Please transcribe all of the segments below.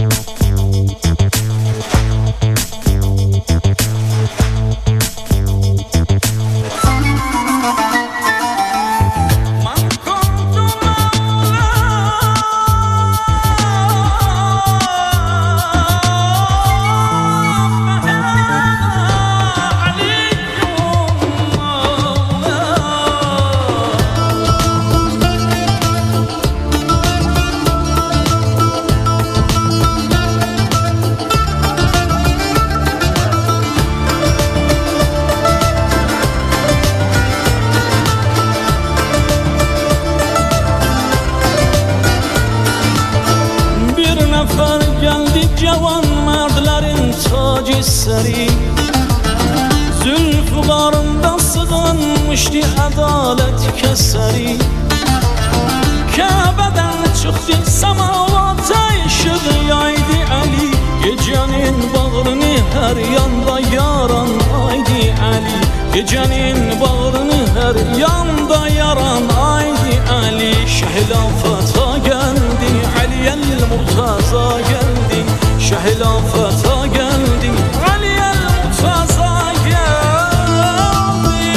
Cavan merdlerin tacı seri, zülfü qarında sığınmışdı adalet keseri. Kəbədən çıxdı səmavata işıq yaydı Əli, gecənin bağrını hər yanda yaran aydı Əli, gecənin bağrını hər yanda yaran aydı Əli. Şəhilafata gəldi, Əliyəl Murtaza gəldi, şəhilafata gəldi, Əliyəl Murtaza gəldi.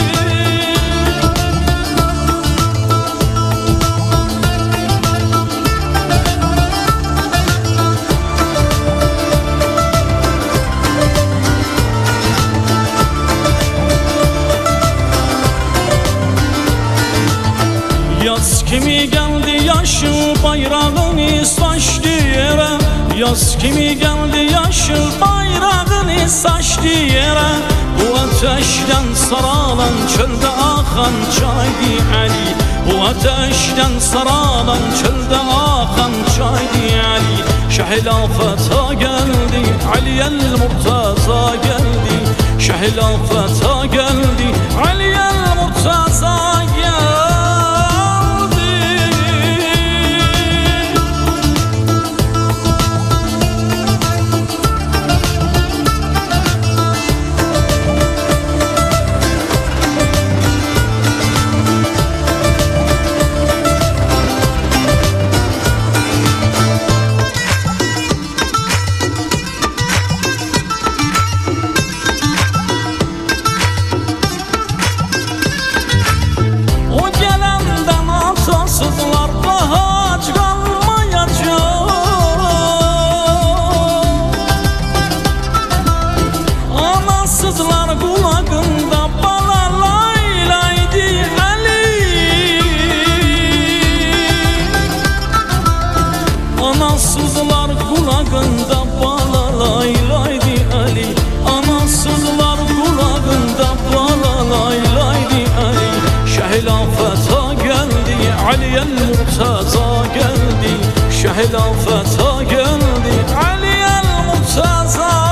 Yaz kimi gəldi yaşıl bayrağını saçdı yerə, yaz kimi gəldi yaşıl bayrağını saçdı yerə. Bu ateşdən saralan çöldə axan çaydı Əli, bu ateşdən saralan çöldə axan çaydı Əli. Şəhilafata gəldi, Əliyəl Murtaza gəldi, şəhilafata gəldi, Əliyəl Murtaza gəldi. Anasızlar qulağında bala lay laydi Əli, anasızlar qulağında bala lay laydi Əli. Şəhilafata gəldi, Əliyəl Murtaza gəldi, şəhilafata gəldi, Əliyəl Murtaza gəldi.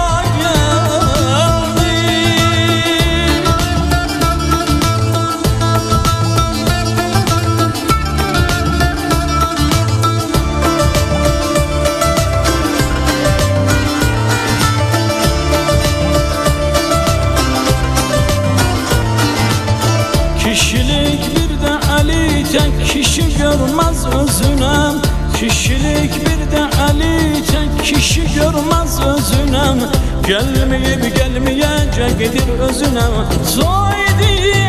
Kişilik bir de Əli tek kişi görmez özüne, kişilik bir de Əli tek kişi görmez özüne. Gelmeyip gelmeyecektir özüne, zaydi